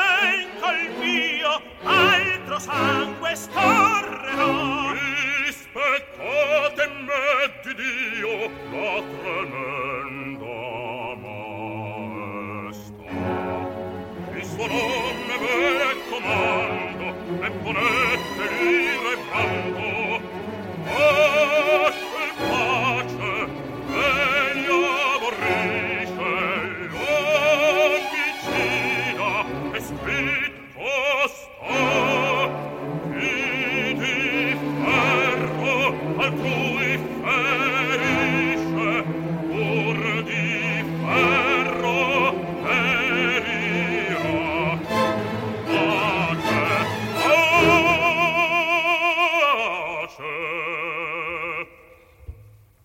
venga il mio, altro sangue scorrerà. Rispettate me di Dio la tremenda maestà. Il suo nome ve comando e ponete l'ira e brando. Pace, pace, egli aborrisce l'omicida, è scritto